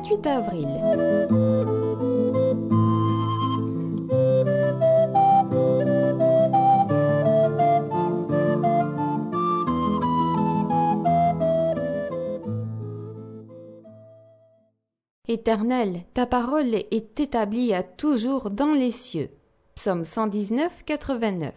28 avril. Éternel, ta parole est établie à toujours dans les cieux. Psaume 119, 89.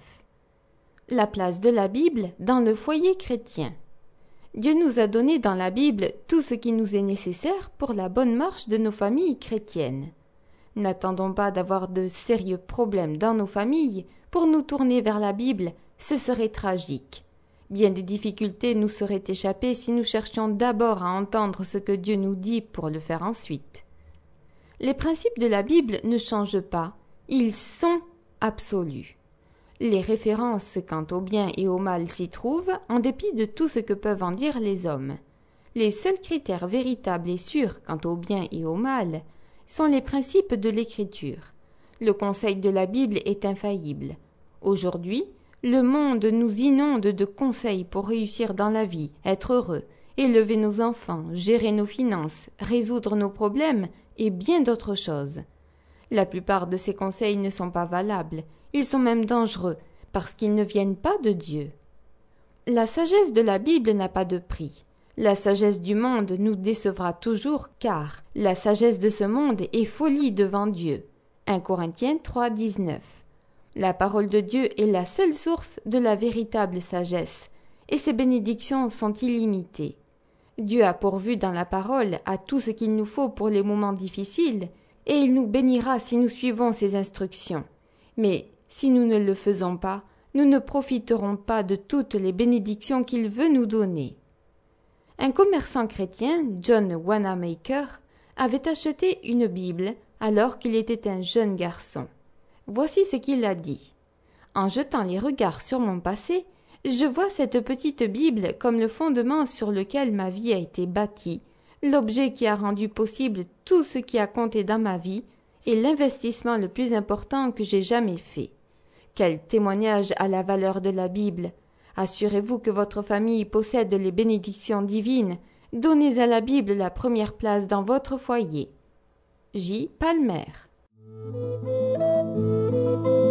La place de la Bible dans le foyer chrétien. Dieu nous a donné dans la Bible tout ce qui nous est nécessaire pour la bonne marche de nos familles chrétiennes. N'attendons pas d'avoir de sérieux problèmes dans nos familles pour nous tourner vers la Bible, ce serait tragique. Bien des difficultés nous seraient échappées si nous cherchions d'abord à entendre ce que Dieu nous dit pour le faire ensuite. Les principes de la Bible ne changent pas, ils sont absolus. Les références quant au bien et au mal s'y trouvent, en dépit de tout ce que peuvent en dire les hommes. Les seuls critères véritables et sûrs quant au bien et au mal sont les principes de l'Écriture. Le conseil de la Bible est infaillible. Aujourd'hui, le monde nous inonde de conseils pour réussir dans la vie, être heureux, élever nos enfants, gérer nos finances, résoudre nos problèmes et bien d'autres choses. La plupart de ces conseils ne sont pas valables, ils sont même dangereux, parce qu'ils ne viennent pas de Dieu. La sagesse de la Bible n'a pas de prix. La sagesse du monde nous décevra toujours, car la sagesse de ce monde est folie devant Dieu. 1 Corinthiens 3, 19. La parole de Dieu est la seule source de la véritable sagesse, et ses bénédictions sont illimitées. Dieu a pourvu dans la parole à tout ce qu'il nous faut pour les moments difficiles, et il nous bénira si nous suivons ses instructions. Mais si nous ne le faisons pas, nous ne profiterons pas de toutes les bénédictions qu'il veut nous donner. Un commerçant chrétien, John Wanamaker, avait acheté une Bible alors qu'il était un jeune garçon. Voici ce qu'il a dit. « En jetant les regards sur mon passé, je vois cette petite Bible comme le fondement sur lequel ma vie a été bâtie, l'objet qui a rendu possible tout ce qui a compté dans ma vie et l'investissement le plus important que j'ai jamais fait. Quel témoignage à la valeur de la Bible! Assurez-vous que votre famille possède les bénédictions divines. Donnez à la Bible la première place dans votre foyer. J. Palmer.